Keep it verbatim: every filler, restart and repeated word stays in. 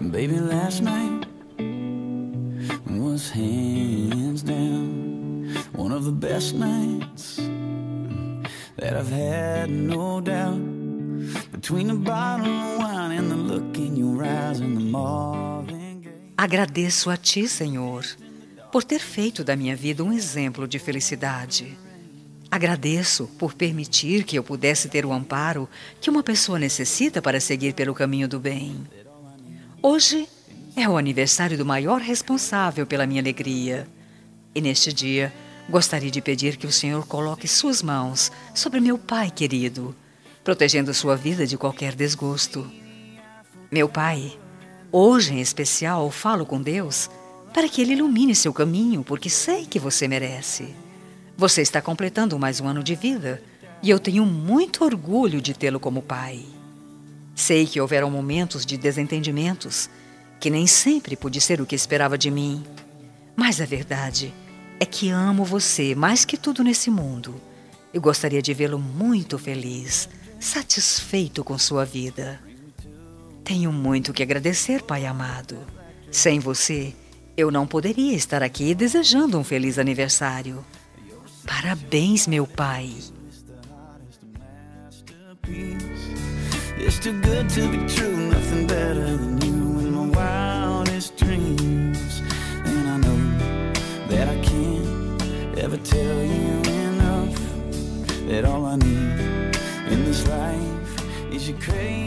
Baby, last night was hands down one of the best nights that I've had, no doubt. Between the bottle of wine and the look in your eyes and the Marvin Gaye. Agradeço a Ti, Senhor, por ter feito da minha vida um exemplo de felicidade. Agradeço por permitir que eu pudesse ter o amparo que uma pessoa necessita para seguir pelo caminho do bem. Hoje é o aniversário do maior responsável pela minha alegria. E neste dia, gostaria de pedir que o Senhor coloque suas mãos sobre meu pai querido, protegendo sua vida de qualquer desgosto. Meu pai, hoje em especial falo com Deus para que Ele ilumine seu caminho, porque sei que você merece. Você está completando mais um ano de vida e eu tenho muito orgulho de tê-lo como pai. Sei que houveram momentos de desentendimentos, que nem sempre pude ser o que esperava de mim. Mas a verdade é que amo você mais que tudo nesse mundo. Eu gostaria de vê-lo muito feliz, satisfeito com sua vida. Tenho muito que agradecer, pai amado. Sem você, eu não poderia estar aqui desejando um feliz aniversário. Parabéns, meu pai. It's too good to be true, nothing better than you in my wildest dreams. And I know that I can't ever tell you enough, that all I need in this life is your crazy